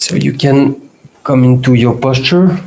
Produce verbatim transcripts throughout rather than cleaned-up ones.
So you can come into your posture.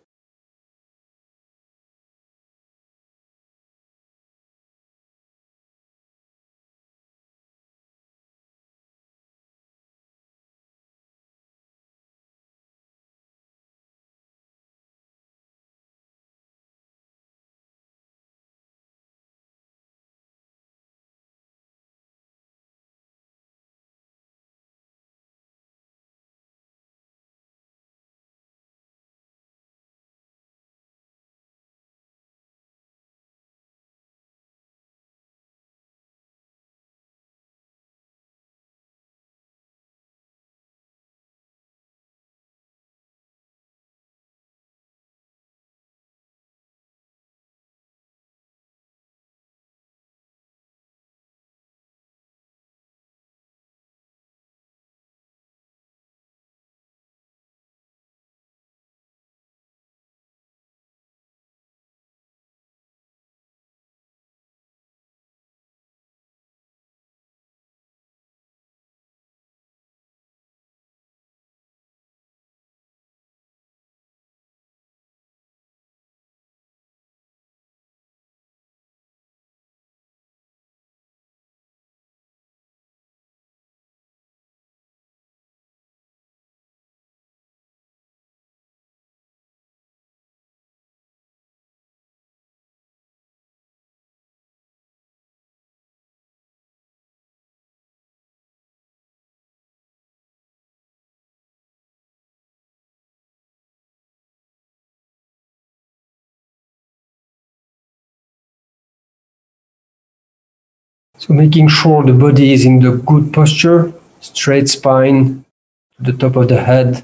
So making sure the body is in the good posture, straight spine to the top of the head.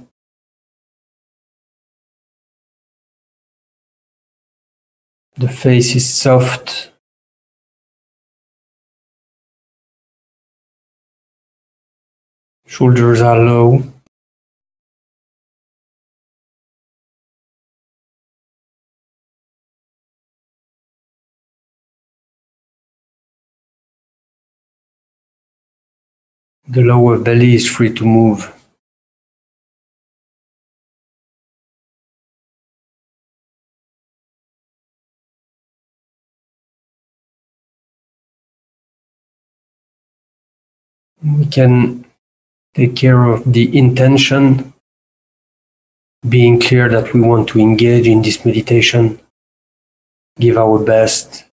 The face is soft. Shoulders are low. The lower belly is free to move. We can take care of the intention, being clear that we want to engage in this meditation, give our best.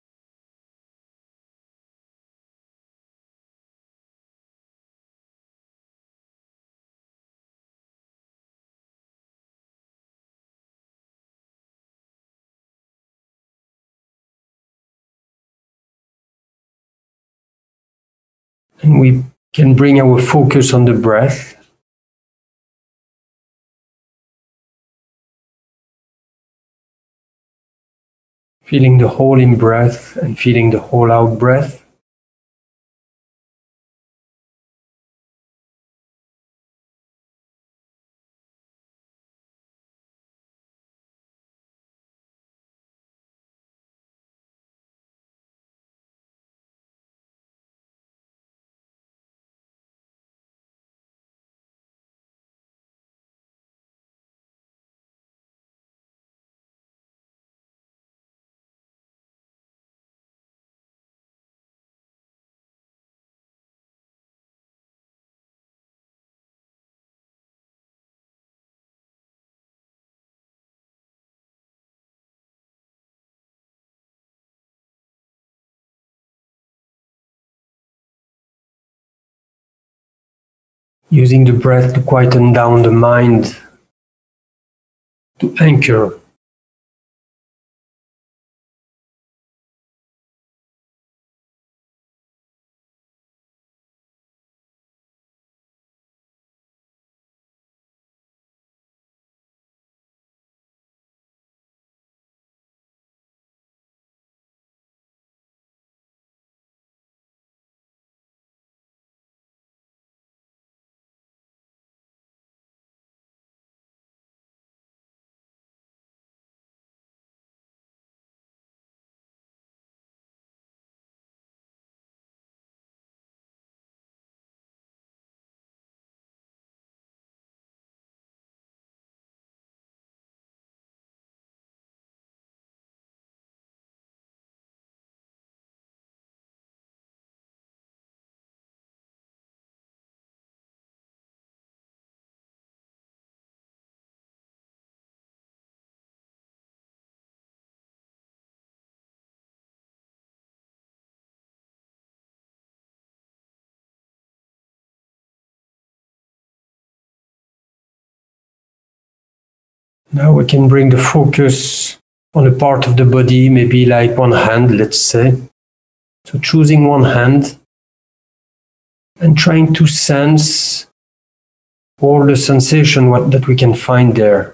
And we can bring our focus on the breath. Feeling the whole in breath and feeling the whole out breath. Using the breath to quieten down the mind, to anchor. Now we can bring the focus on a part of the body, maybe like one hand, let's say. So choosing one hand and trying to sense all the sensation what, that we can find there.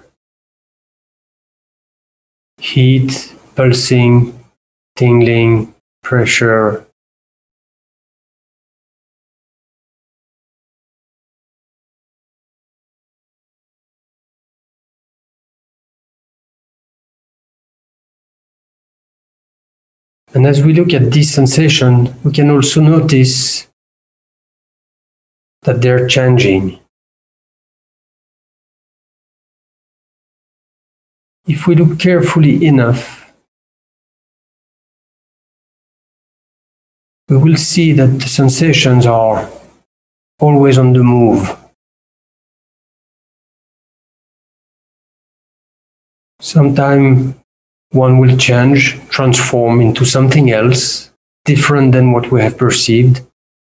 Heat, pulsing, tingling, pressure. And as we look at this sensation, we can also notice that they're changing. If we look carefully enough, we will see that the sensations are always on the move. Sometimes one will change, transform into something else, different than what we have perceived.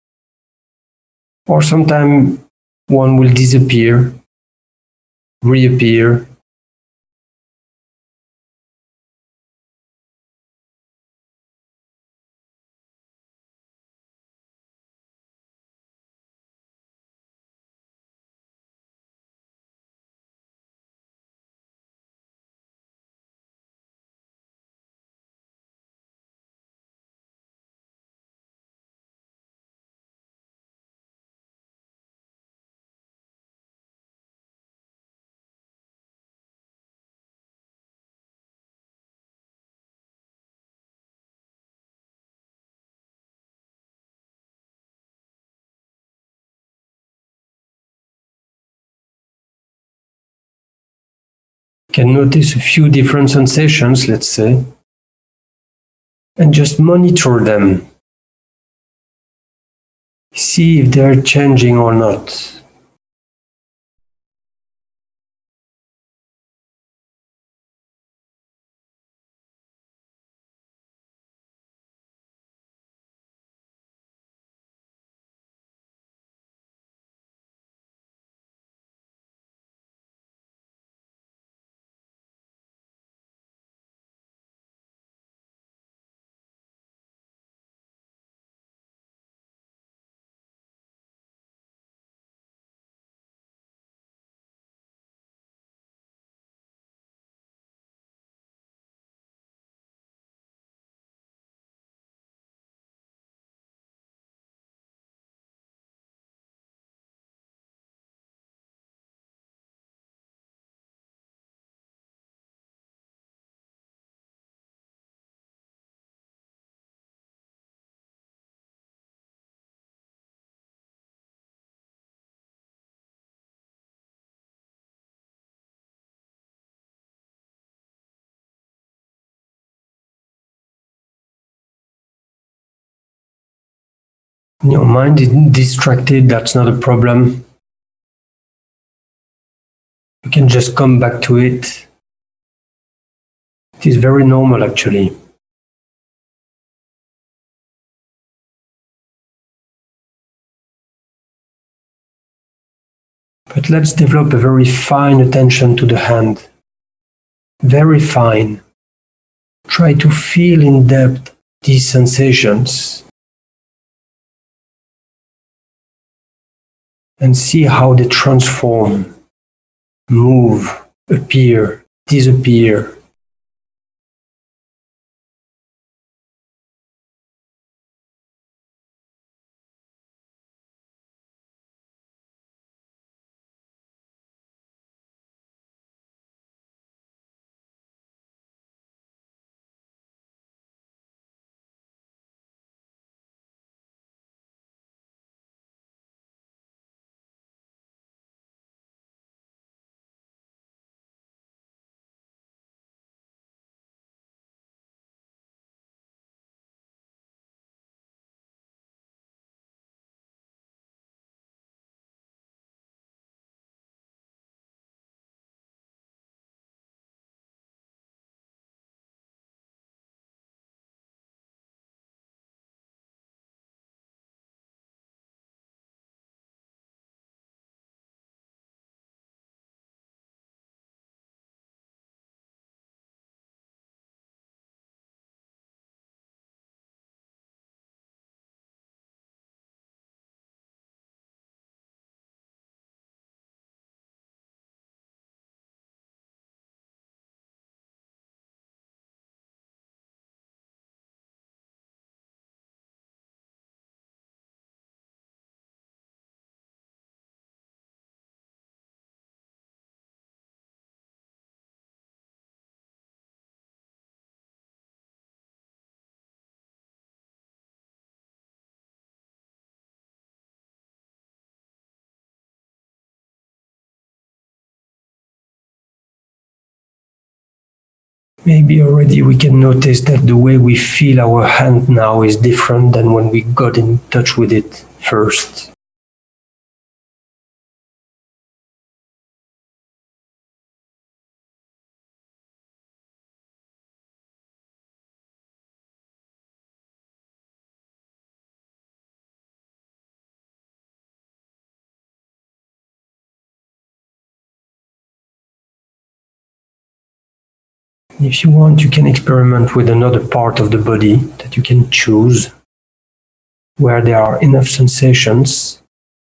Or sometimes one will disappear, reappear. You can notice a few different sensations, let's say, and just monitor them. See if they're changing or not. Your mind is distracted, that's not a problem. You can just come back to it. It is very normal, actually. But let's develop a very fine attention to the hand. Very fine. Try to feel in depth these sensations and see how they transform, move, appear, disappear. Maybe already we can notice that the way we feel our hand now is different than when we got in touch with it first. If you want, you can experiment with another part of the body that you can choose, where there are enough sensations.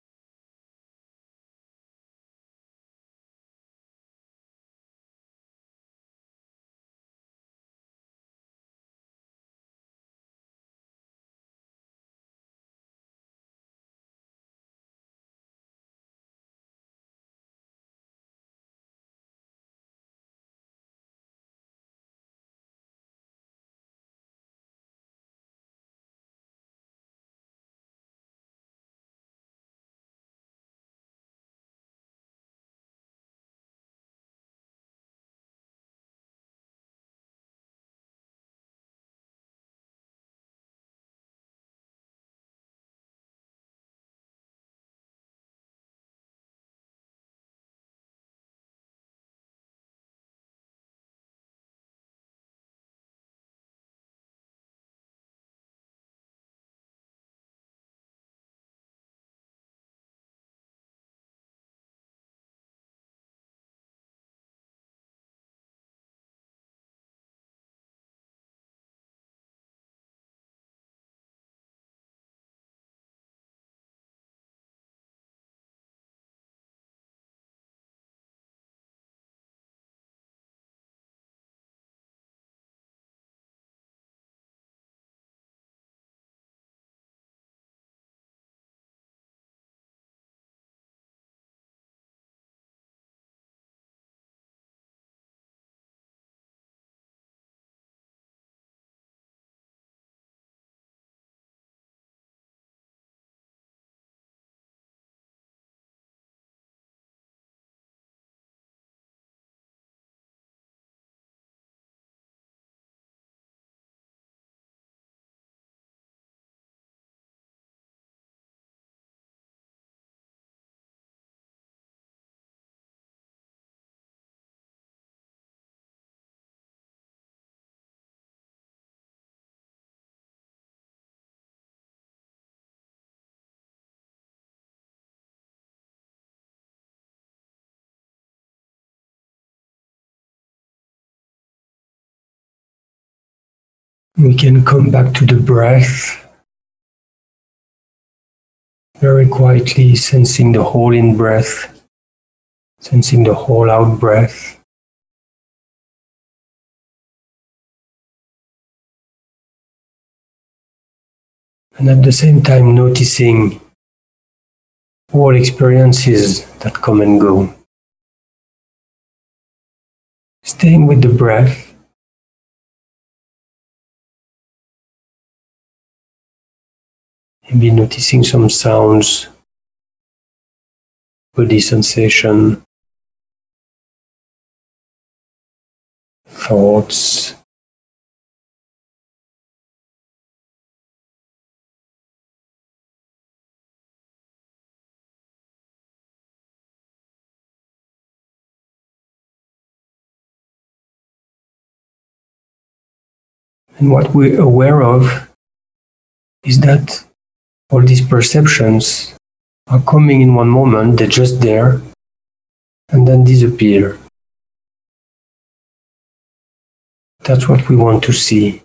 We can come back to the breath, very quietly sensing the whole in breath, sensing the whole out breath. And at the same time noticing all experiences that come and go. Staying with the breath, maybe noticing some sounds, body sensation, thoughts. And what we're aware of is that all these perceptions are coming in one moment, they're just there, and then disappear. That's what we want to see.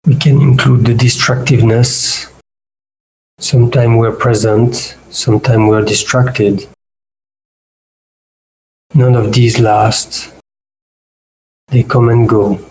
We can include the distractiveness. Sometimes we're present, sometimes we're distracted. None of these last. They come and go.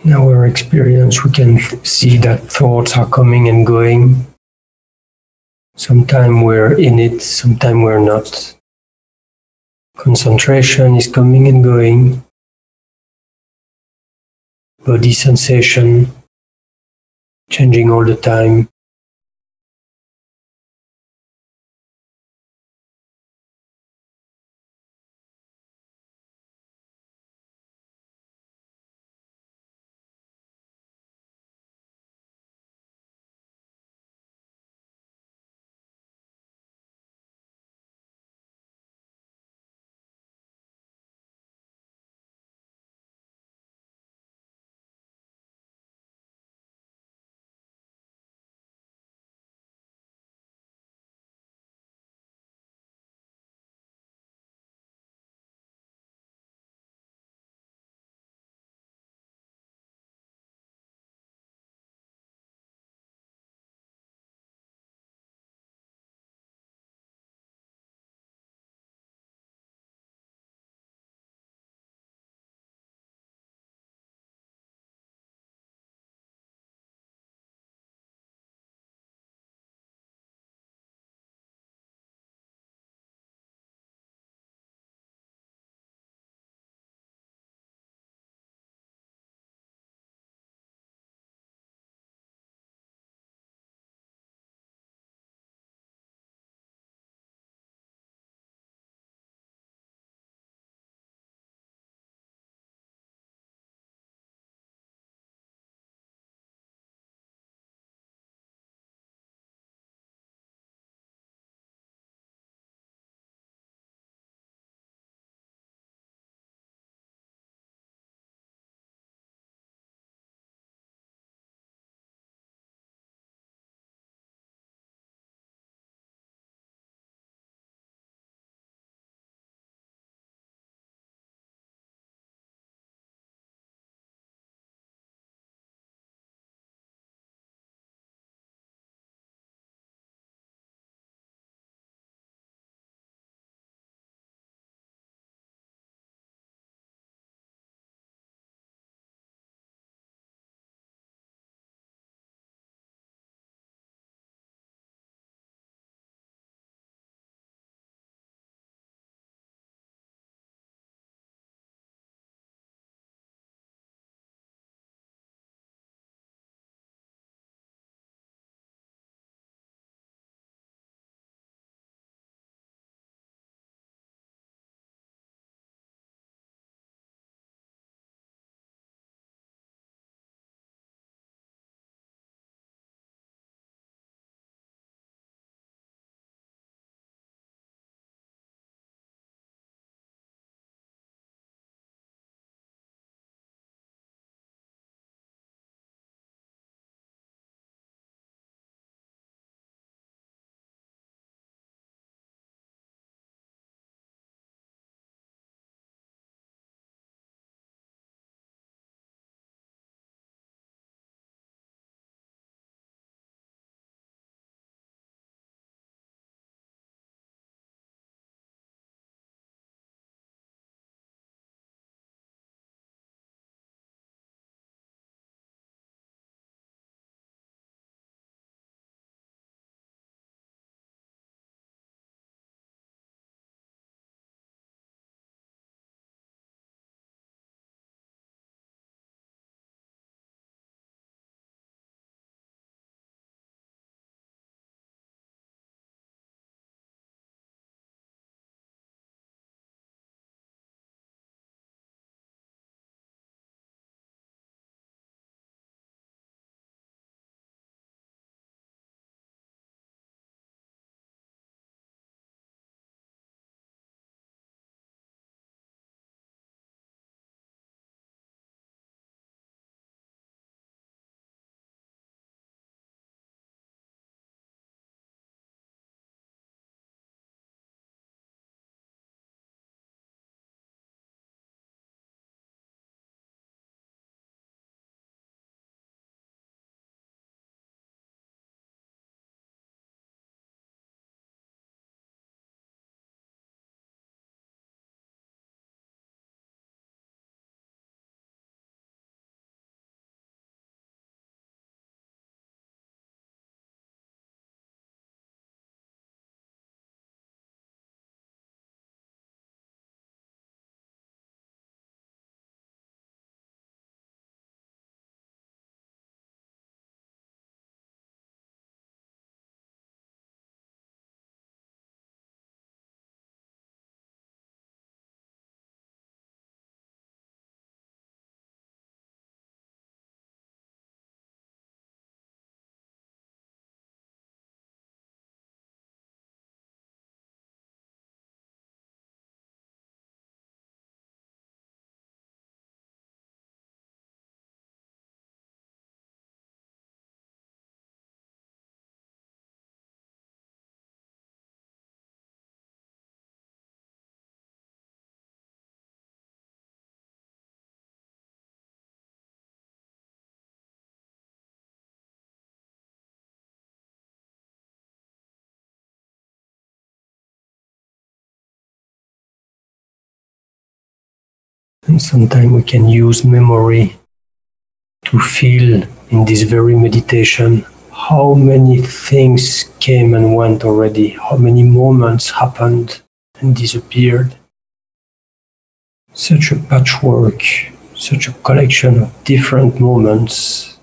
In our experience, we can see that thoughts are coming and going. Sometimes we're in it, sometimes we're not. Concentration is coming and going. Body sensation changing all the time. And sometimes we can use memory to feel in this very meditation how many things came and went already, how many moments happened and disappeared. Such a patchwork, such a collection of different moments.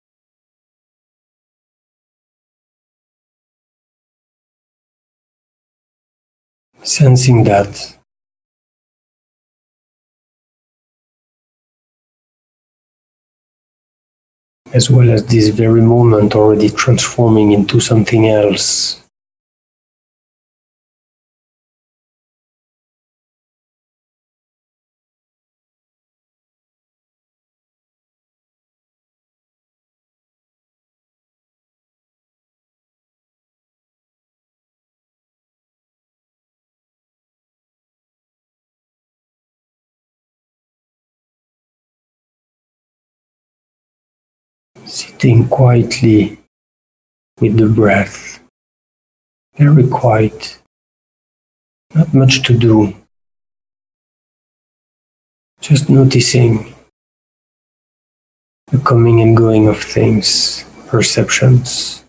Sensing that. As well as this very moment already transforming into something else. Sitting quietly with the breath, very quiet, not much to do, just noticing the coming and going of things, perceptions.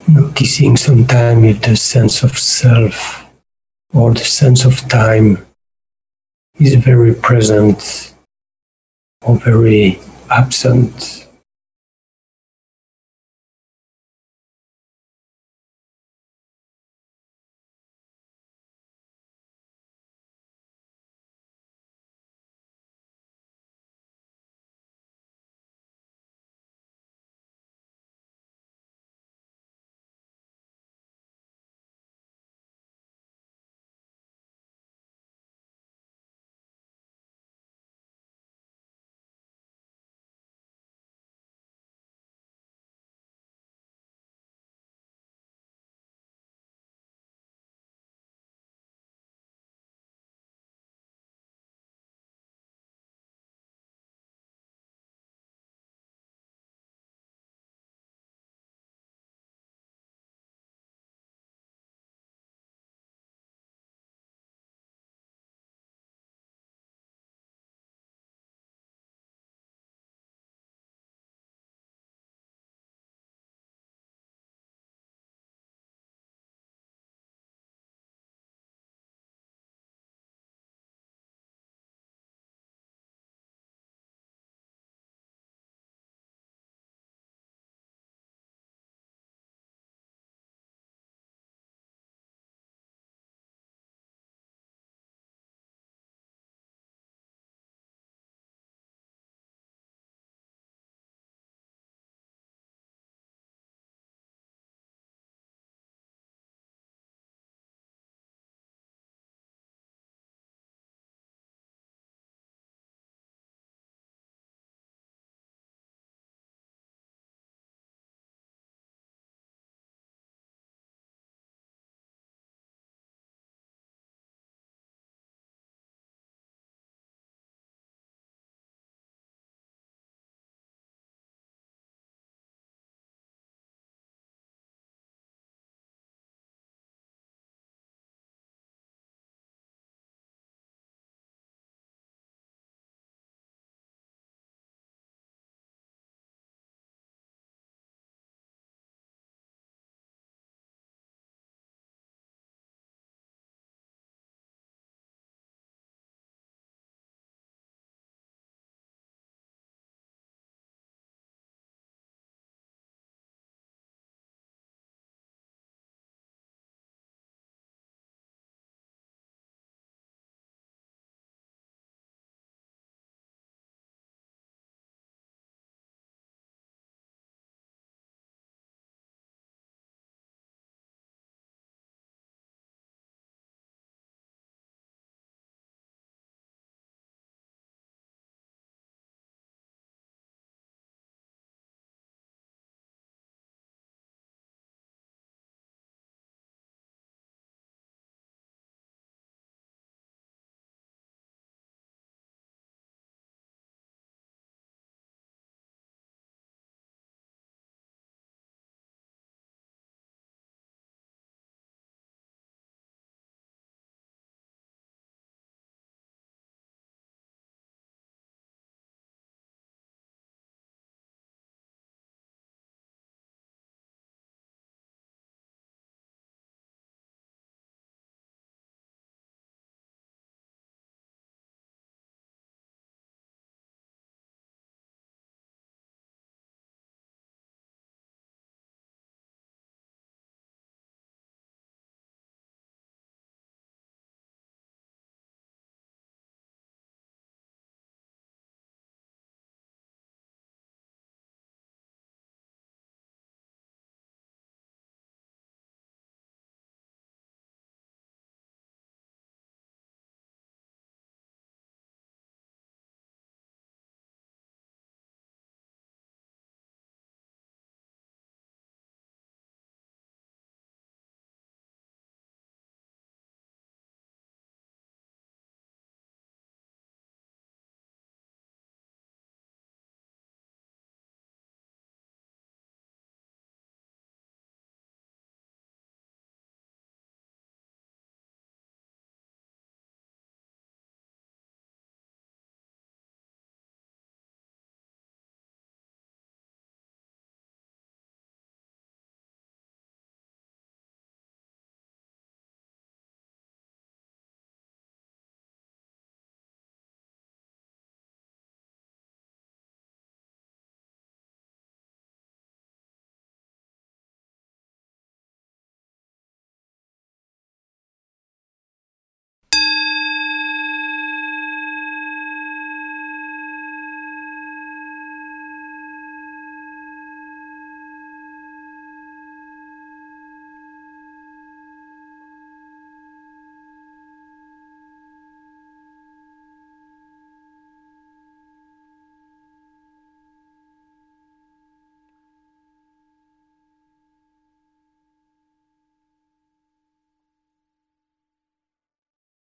Noticing sometime if the sense of self or the sense of time is very present or very absent.